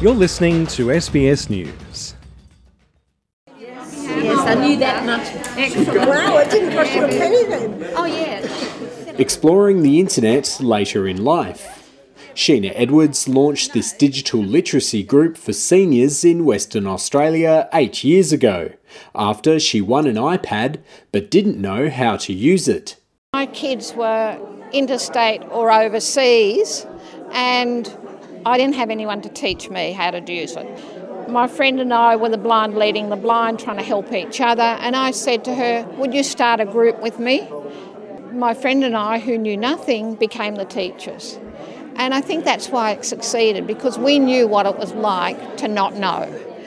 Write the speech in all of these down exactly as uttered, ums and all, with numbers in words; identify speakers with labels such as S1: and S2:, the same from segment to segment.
S1: You're listening to S B S News.
S2: Yes, I knew that much. Excellent.
S3: Wow, it didn't cost you a penny then.
S2: Oh, yeah.
S4: Exploring the internet later in life. Sheena Edwards launched this digital literacy group for seniors in Western Australia eight years ago, after she won an iPad but didn't know how to use it.
S5: My kids were interstate or overseas, and I didn't have anyone to teach me how to use it. My friend and I were the blind leading the blind, trying to help each other, and I said to her, would you start a group with me? My friend and I, who knew nothing, became the teachers. And I think that's why it succeeded, because we knew what it was like to not know.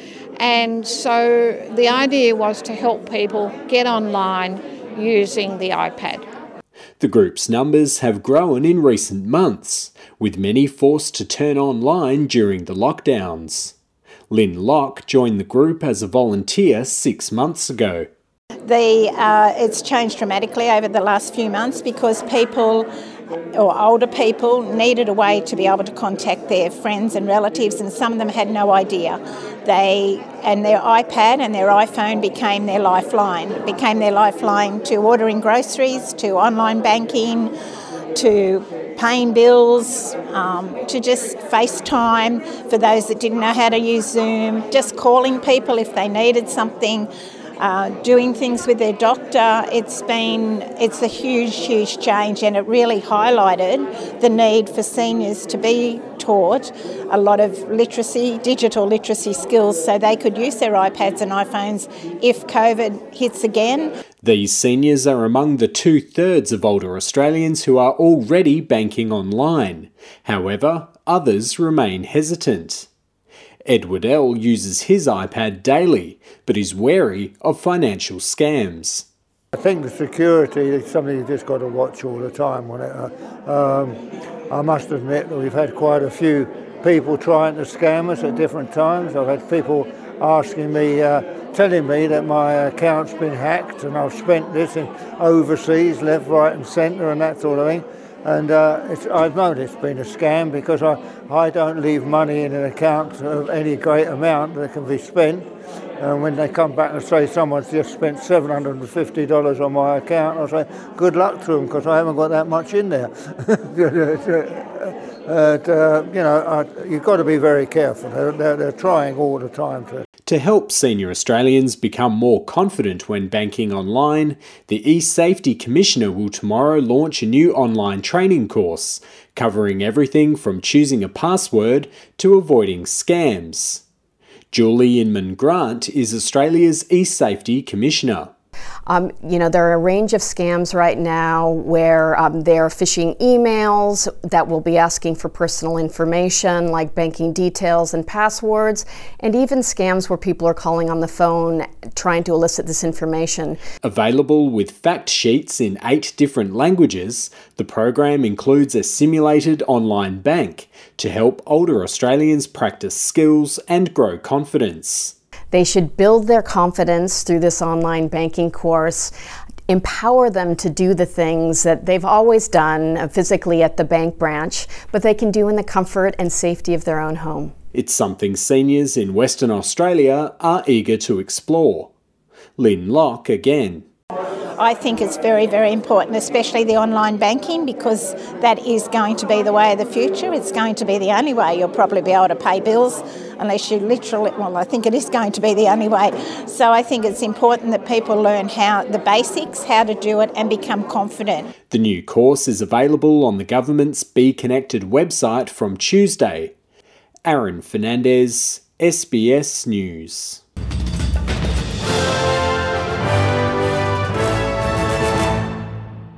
S5: And so the idea was to help people get online using the iPad.
S4: The group's numbers have grown in recent months, with many forced to turn online during the lockdowns. Lynn Locke joined the group as a volunteer six months ago.
S3: The, uh, it's changed dramatically over the last few months because people, or older people, needed a way to be able to contact their friends and relatives, and some of them had no idea. They and their iPad and their iPhone became their lifeline. It became their lifeline to ordering groceries, to online banking, to paying bills, um, to just FaceTime for those that didn't know how to use Zoom, just calling people if they needed something. Uh, doing things with their doctor. It's been, it's a huge, huge change, and it really highlighted the need for seniors to be taught a lot of literacy, digital literacy skills, so they could use their iPads and iPhones if COVID hits again.
S4: These seniors are among the two-thirds of older Australians who are already banking online. However, others remain hesitant. Edward L. uses his iPad daily, but is wary of financial scams.
S6: I think the security is something you've just got to watch all the time on it. Um, I must admit that we've had quite a few people trying to scam us at different times. I've had people asking me, uh, telling me that my account's been hacked and I've spent this in overseas, left, right and centre and that sort of thing. And uh, it's, I've known it's been a scam because I, I don't leave money in an account of any great amount that can be spent. And when they come back and say someone's just spent seven hundred fifty dollars on my account, I say, good luck to them because I haven't got that much in there. and, uh, you know, I, you've got to be very careful. They're, they're, they're trying all the time to...
S4: To help senior Australians become more confident when banking online, the eSafety Commissioner will tomorrow launch a new online training course, covering everything from choosing a password to avoiding scams. Julie Inman-Grant is Australia's eSafety Commissioner.
S7: Um, you know, there are a range of scams right now where um, they're phishing emails that will be asking for personal information like banking details and passwords, and even scams where people are calling on the phone trying to elicit this information.
S4: Available with fact sheets in eight different languages, the program includes a simulated online bank to help older Australians practice skills and grow confidence.
S7: They should build their confidence through this online banking course, empower them to do the things that they've always done physically at the bank branch, but they can do in the comfort and safety of their own home.
S4: It's something seniors in Western Australia are eager to explore. Lynn Locke again.
S3: I think it's very, very important, especially the online banking, because that is going to be the way of the future. It's going to be the only way you'll probably be able to pay bills unless you literally, well, I think it is going to be the only way. So I think it's important that people learn how the basics, how to do it and become confident.
S4: The new course is available on the government's Be Connected website from Tuesday. Aaron Fernandez, S B S News.